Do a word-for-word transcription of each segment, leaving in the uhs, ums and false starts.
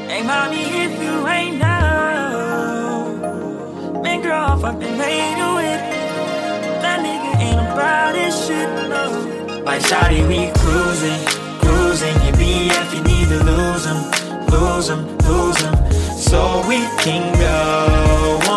Hey, mommy, if you ain't know, man, girl, I fucking made you with. That nigga ain't about this shit, no. Like, shawty, we cruising, cruising. Your B F, you need to lose him, lose him, lose him, so we can go. Oh,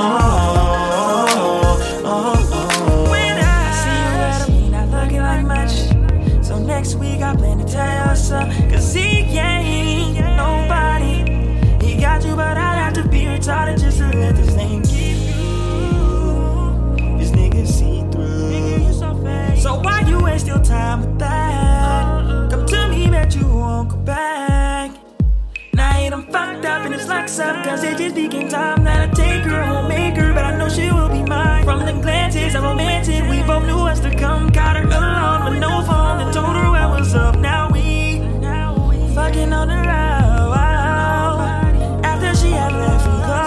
oh, oh. When I see you at me, not looking like much. So next week I plan to tell you something, cause he ain't nobody. He got you, but I'd have to be retarded just to let this thing get through. This nigga see through. Nigga, you so fake. So why you waste your time with that? Come to me, bet you won't go back. Now I I'm fucked up and it's like up, cause it just became time that I take her home, make her, but I know she will be mine. From the glances I'm romantic, we both knew what's to come. Got her alone with no phone and told her what was up. Now we fucking on the road. After she had left me go,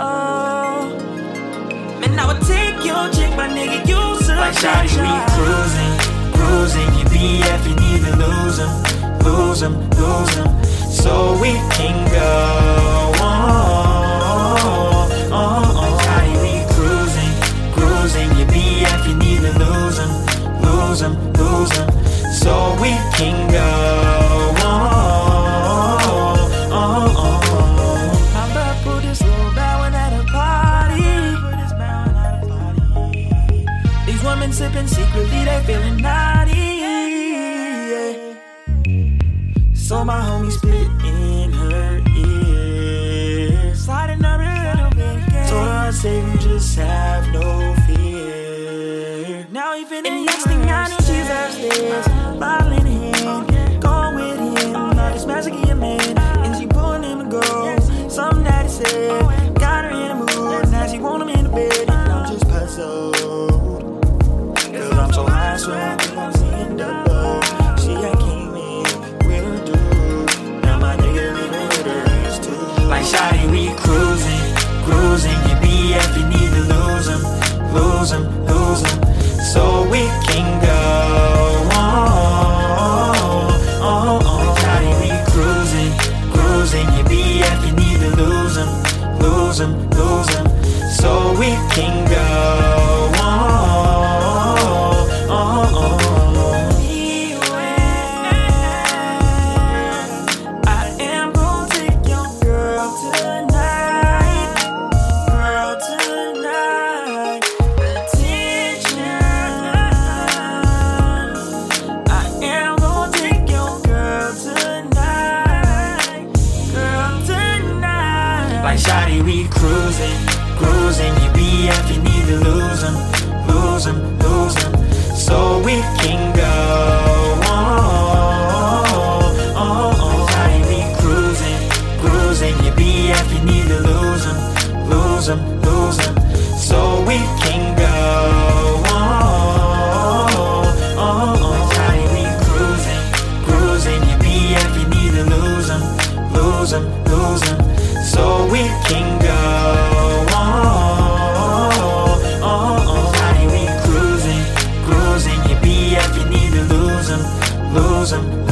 man, I would take your chick, my nigga, you suck. Like, shawty, we cruising, cruising. Your B F, you need to lose him, lose him, lose him, so we can go. Oh, oh, oh, oh. Shawty, we cruising, cruising. Your B F, you need to lose him, lose him, lose him, so we can go. Oh, oh, oh, oh. I'm about to put this little bad one at a party. These women sipping secretly, they feeling naughty. Yeah. So my homie spit in her ear, sliding up a little bit. Told her I'd save him, just have no fear. Now he finna. And next thing I know, she's upstairs, bottle in hand, going with him. Now this magic in your man, and she pulling him to go. Something that he said got her in the mood. Now she want him in the bed, and I'm just puzzled, cause I'm so high, so I think I'm seeing double. She ain't came in with her dude. Now my nigga living with her ex too. Like, shawty, we cruising, cruising. Your B F, you need to lose him, lose him, lose him, so we can go. Oh, oh, oh, oh. Shawty, we cruising, cruising. Your B F, you need to lose him, lose him, lose him, so we can go. Oh, oh, oh, oh. I am gonna take your girl tonight, girl tonight. Attention. I am gonna take your girl tonight, girl tonight. Like, shawty, we cruising, cruising. Your B F, you need to lose him, lose him, lose him, so we can go. Oh, oh, oh. Shawty, we cruising, cruising. Your B F, you need to lose him, lose him, lose him, so we can go. Oh, oh, oh. Shawty, we cruising, cruising. Your B F, you need to lose him, lose him, lose him, so we can go. Oh, oh, oh. Shawty, we cruising, cruising. Your B F, you need to lose him, lose him.